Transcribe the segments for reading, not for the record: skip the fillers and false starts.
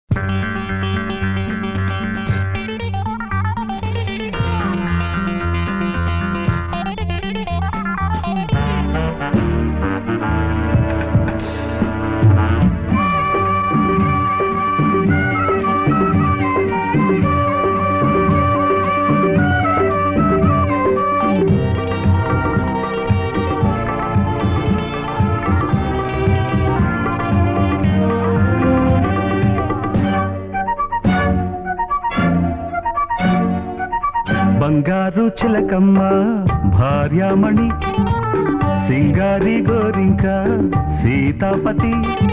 బంగారు చిలకమ్మ భార్యామణి సింగారి గోరింక సీతాపతి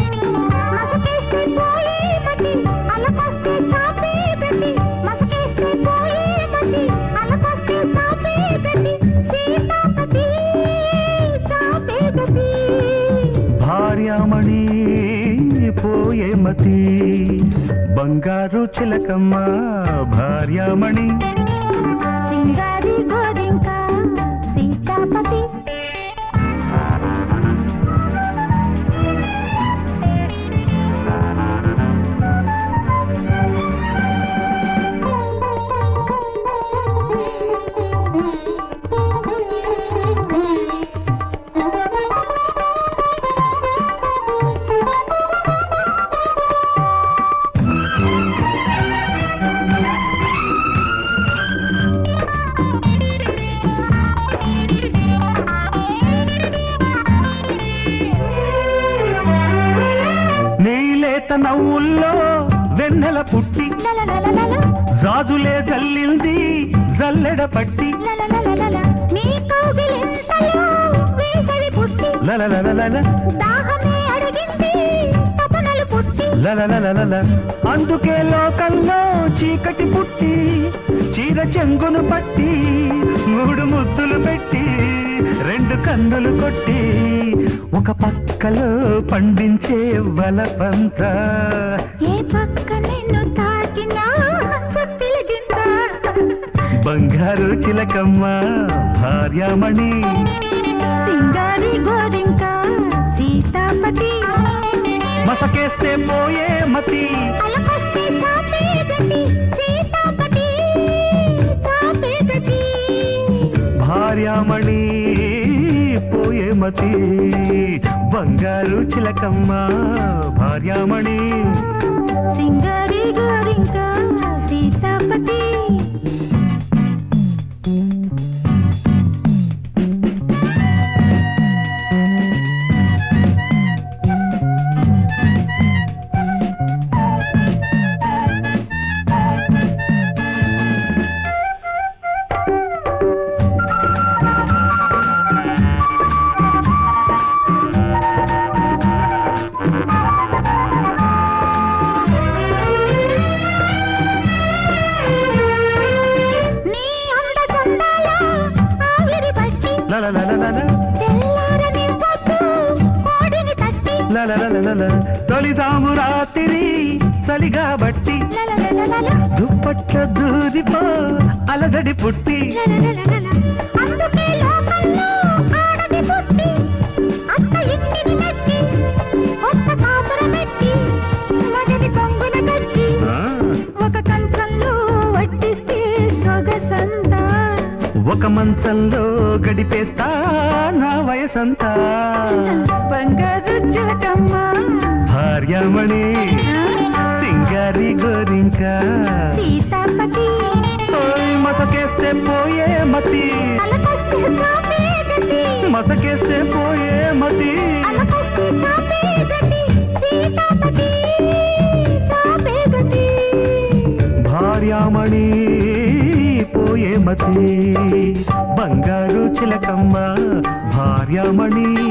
భార్యామణి పోయే మతి బంగారు చిలకమ్మ భార్యామణి సింగారి గోరింక సీతాపతి నవ్వుల్లో వెన్నెల పుట్టి జాజులే జల్లింది జల్లెడ పట్టి అందుకే లోకంలో చీకటి పుట్టి చీర చెంగును పట్టి మూడు ముద్దులు పెట్టి రెండు కన్నులు కొట్టి ఒక పక్కలో పండించే వలపంత ఏ పక్క నిన్ను తాకినా బంగారు చిలకమ్మ భార్యామణి సింగారి గోరింక సీతాపతి మసకేస్తే పోయే మతి భార్యామణి పోయే మతి బంగారు చిలకమ్మ భార్యామణి సింగారి గోరింక సీతాపతి తొలిదాము రాత్రి చలిగా బట్టి దుప్పట్ల దూరిపో అలజడి పుట్టి ఒక మంచంలో గడిపేస్తా నా వయసంతా బంగారు చిలకమ్మ భార్యామణి సింగారి గోరింక సీతాపతి మసకేస్తే పోయే మతి మసకేస్తే పోయే మతి భార్యామణి పోయే మతి బంగారు చిలకమ్మ భార్యామణి